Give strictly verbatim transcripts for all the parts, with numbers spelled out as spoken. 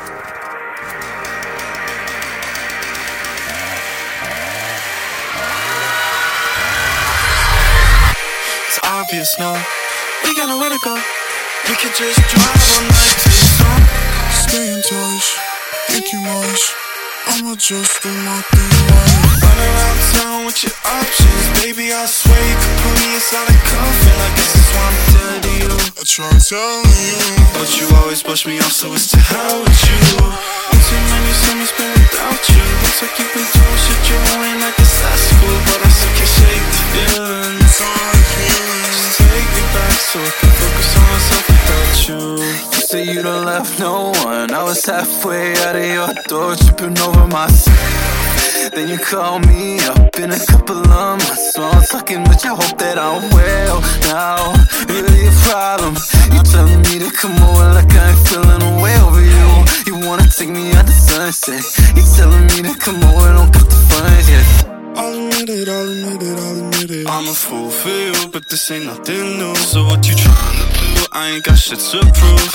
It's obvious now, we got nowhere to go. We could just drive all night to the sun. Stay in touch, thank you much. I'ma just do my thing right. Run around town with your options, baby, I swear you could put me inside a coffin. I guess that's why I'm dead to you. I try telling you, but you always brush me off, so it's to hell with you. One too many summers spent without you. Looks like you've been doing shit your own way, like a successful, but I still can't shake the feeling. it's all the feeling. Just take me back so I can focus on myself without you. You say you don't left no one. I was halfway out of your door, tripping over myself. Then you call me up in a couple of months. Small talking, but you hope that I'm well now. Really a problem. You telling me to come over like I ain't feeling a way over you. You wanna take me out the sunset. You telling me to come over, don't got the funds yet. I'll admit it, I'll admit it, I'll admit it. I'm a fool for you, but this ain't nothing new. So what you tryna do? I ain't got shit to prove.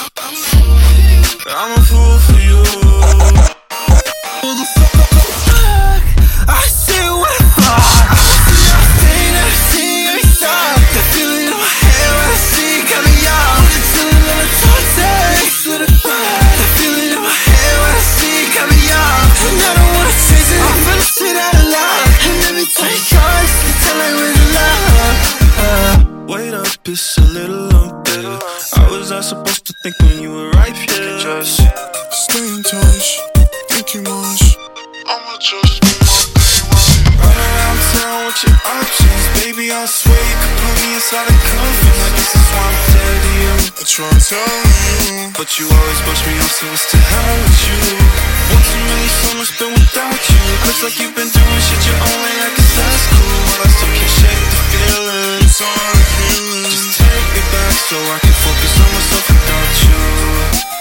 I'm a fool for you. Who the fuck? I said what the fuck? Ain't everything I thought. That feeling in my head when I see it got me out. It's a little toxic. What the fuck? That feeling in my head when I see it got me out. And I don't wanna chase it. I'm finna sit out a lot. And every time you call, it's the time I win the love. uh, Wait up, it's a little unfair. I was not supposed to think when you were right here. You can just stay in touch, thank you much. I'ma just do my thing right. Run around town with your options, baby, I swear you could put me inside a coffin. I guess that's why I'm dead to you. I try telling you, but you always brush me off, so it's to hell with you. One too many summers spent without you. Looks like you've been doing shit your own way, I guess that's cool, but I still can't shake the feeling. it's all the feeling. Just take me back so I can focus on myself without you.